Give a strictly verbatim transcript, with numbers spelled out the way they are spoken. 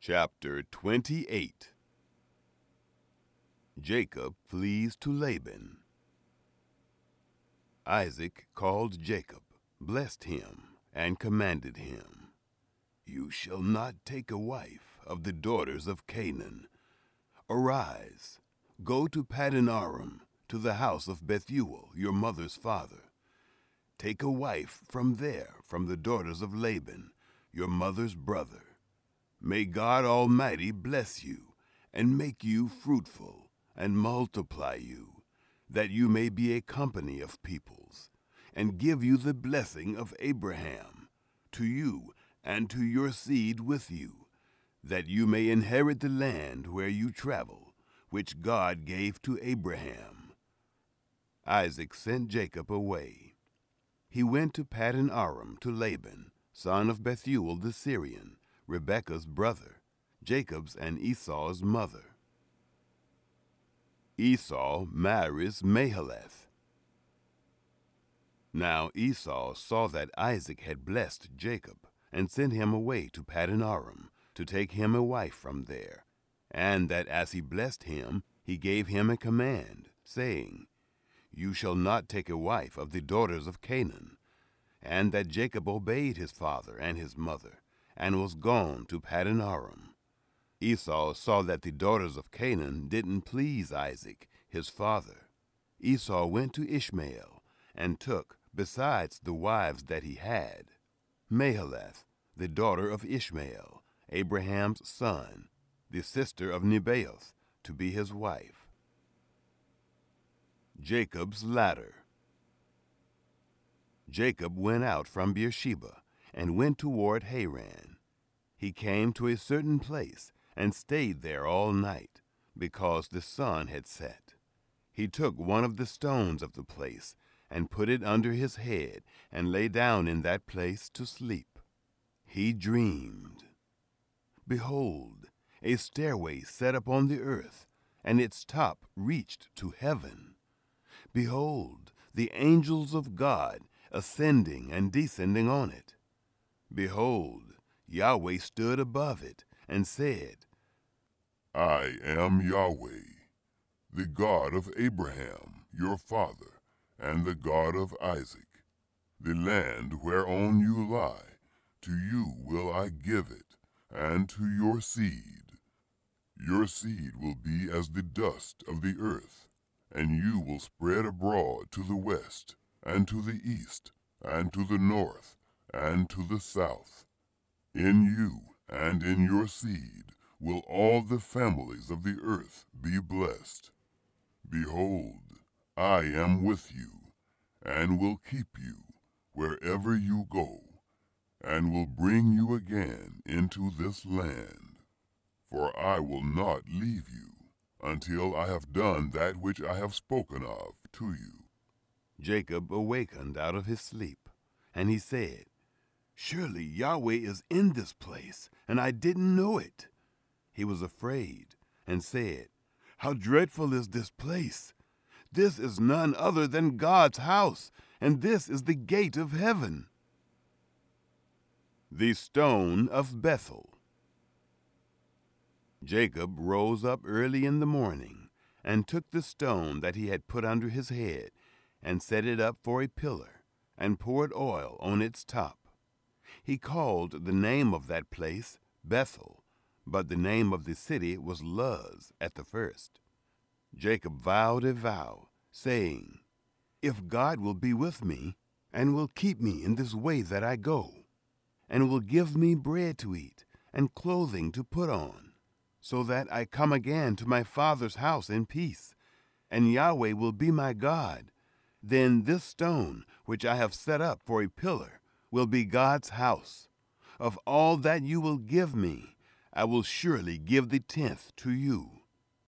Chapter twenty-eight. Jacob flees to Laban. Isaac called Jacob, blessed him, and commanded him, "You shall not take a wife of the daughters of Canaan. Arise, go to Paddan Aram, to the house of Bethuel, your mother's father. Take a wife from there, from the daughters of Laban, your mother's brother. May God Almighty bless you, and make you fruitful, and multiply you, that you may be a company of peoples, and give you the blessing of Abraham, to you and to your seed with you, that you may inherit the land where you travel, which God gave to Abraham." Isaac sent Jacob away. He went to Paddan Aram to Laban, son of Bethuel the Syrian, Rebekah's brother, Jacob's and Esau's mother. Esau marries Mahalath. Now Esau saw that Isaac had blessed Jacob, and sent him away to Paddan Aram, to take him a wife from there, and that as he blessed him, he gave him a command, saying, "You shall not take a wife of the daughters of Canaan," and that Jacob obeyed his father and his mother, and was gone to Paddan Aram. Esau saw that the daughters of Canaan didn't please Isaac, his father. Esau went to Ishmael, and took, besides the wives that he had, Mahalath, the daughter of Ishmael, Abraham's son, the sister of Nebaioth, to be his wife. Jacob's ladder. Jacob went out from Beersheba, and went toward Haran. He came to a certain place, and stayed there all night, because the sun had set. He took one of the stones of the place, and put it under his head, and lay down in that place to sleep. He dreamed. Behold, a stairway set upon the earth, and its top reached to heaven. Behold, the angels of God ascending and descending on it. Behold, Yahweh stood above it, and said, "I am Yahweh, the God of Abraham, your father, and the God of Isaac. The land whereon you lie, to you will I give it, and to your seed. Your seed will be as the dust of the earth, and you will spread abroad to the west, and to the east, and to the north, and to the south. In you and in your seed will all the families of the earth be blessed. Behold, I am with you, and will keep you wherever you go, and will bring you again into this land. For I will not leave you until I have done that which I have spoken of to you." Jacob awakened out of his sleep, and he said, "Surely Yahweh is in this place, and I didn't know it." He was afraid, and said, "How dreadful is this place! This is none other than God's house, and this is the gate of heaven." The stone of Bethel. Jacob rose up early in the morning, and took the stone that he had put under his head, and set it up for a pillar, and poured oil on its top. He called the name of that place Bethel, but the name of the city was Luz at the first. Jacob vowed a vow, saying, "If God will be with me, and will keep me in this way that I go, and will give me bread to eat, and clothing to put on, so that I come again to my father's house in peace, and Yahweh will be my God, then this stone which I have set up for a pillar will be God's house. Of all that you will give me, I will surely give the tenth to you."